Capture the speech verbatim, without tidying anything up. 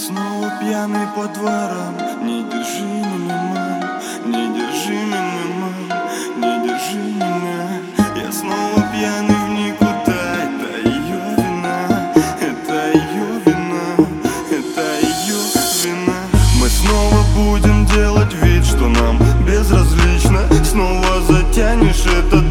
снова пьяный по дворам. Не держи меня, мам, не держи меня, мам, не держи меня. Я снова пьяный в никуда. Это ее вина, это ее вина, это ее вина. Мы снова будем делать вид, что нам безразлично. Снова затянешь этот